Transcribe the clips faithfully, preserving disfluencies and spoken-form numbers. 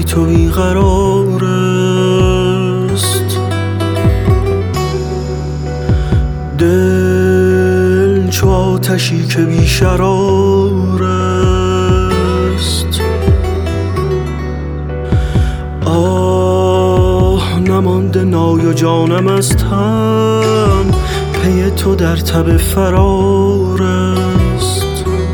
بی تو بیقرار است. دل چو آتشی که بی شرار است. آه نمانده نای و جانم از تن، پی تو در تب فرار است.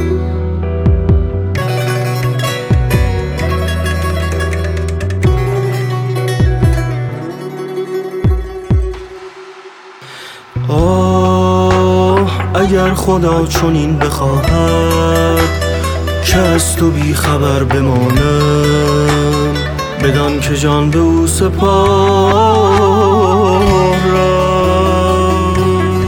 آه اگر خدا چنین بخواهد که از تو بی خبر بمانم، بدان که جان به او سپارم.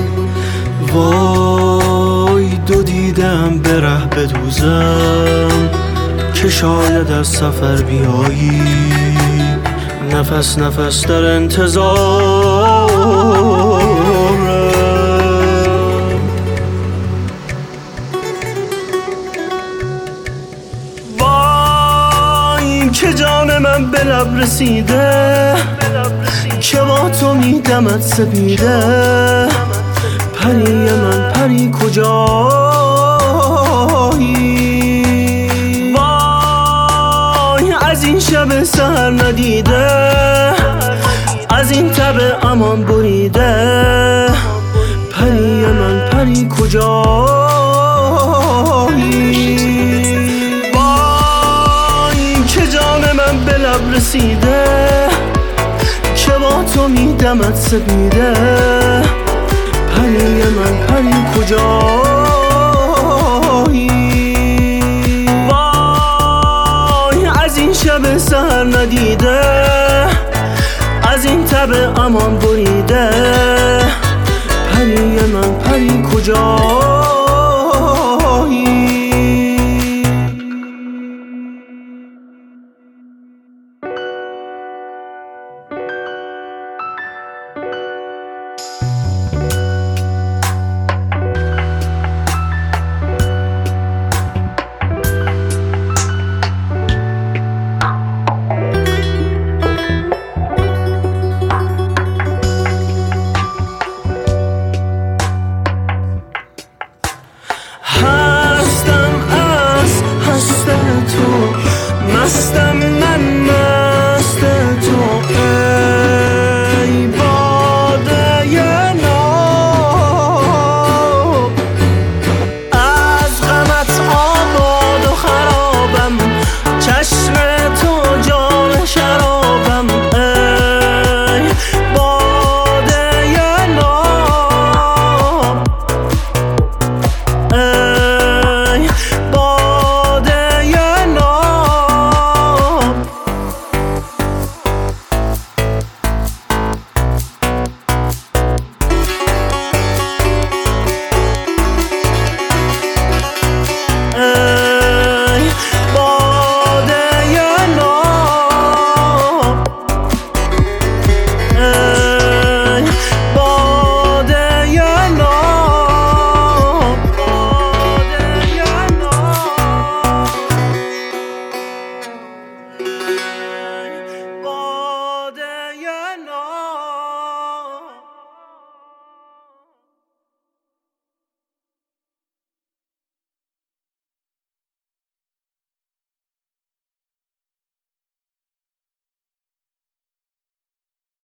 وای دو دیدم به ره بدوزم، که شاید از سفر بیایی، نفس نفس در انتظارم. وای که جان من به لب رسیده، که با تو میدمد سپیده. پری من پری کجایی؟ وای از این شب سحر ندیده، از این تب امان بریده. پری من پری کجایی؟ وای که جان من به لب رسیده، که با تو میدمد سپیده. پری من پری کجایی؟ وای از این شب سحر ندیده، از این تب امان بریده. پری من پری کجایی؟